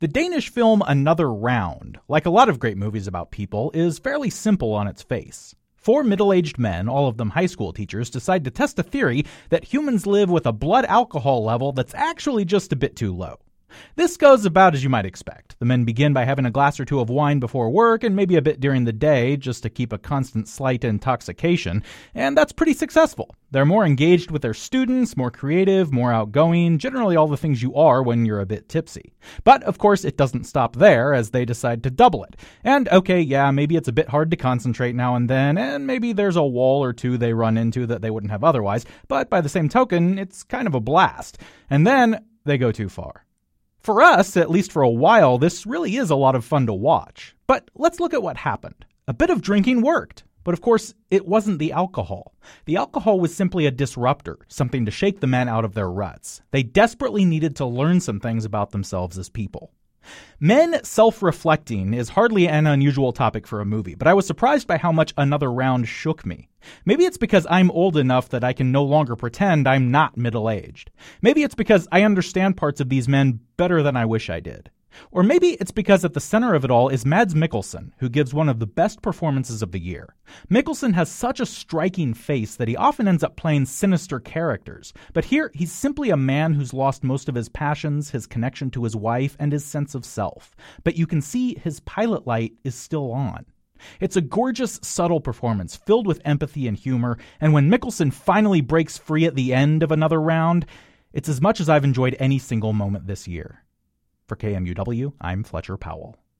The Danish film Another Round, like a lot of great movies about people, is fairly simple on its face. Four middle-aged men, all of them high school teachers, decide to test a theory that humans live with a blood alcohol level that's actually just a bit too low. This goes about as you might expect. The men begin by having a glass or two of wine before work and maybe a bit during the day just to keep a constant slight intoxication, and that's pretty successful. They're more engaged with their students, more creative, more outgoing, generally all the things you are when you're a bit tipsy. But, of course, it doesn't stop there as they decide to double it. And, okay, yeah, maybe it's a bit hard to concentrate now and then, and maybe there's a wall or two they run into that they wouldn't have otherwise, but by the same token, it's kind of a blast. And then they go too far. For us, at least for a while, this really is a lot of fun to watch. But let's look at what happened. A bit of drinking worked. But of course, it wasn't the alcohol. The alcohol was simply a disruptor, something to shake the men out of their ruts. They desperately needed to learn some things about themselves as people. Men self-reflecting is hardly an unusual topic for a movie, but I was surprised by how much Another Round shook me. Maybe it's because I'm old enough that I can no longer pretend I'm not middle-aged. Maybe it's because I understand parts of these men better than I wish I did. Or maybe it's because at the center of it all is Mads Mikkelsen, who gives one of the best performances of the year. Mikkelsen has such a striking face that he often ends up playing sinister characters. But here, he's simply a man who's lost most of his passions, his connection to his wife, and his sense of self. But you can see his pilot light is still on. It's a gorgeous, subtle performance filled with empathy and humor, and when Mikkelsen finally breaks free at the end of Another Round, it's as much as I've enjoyed any single moment this year. For KMUW, I'm Fletcher Powell.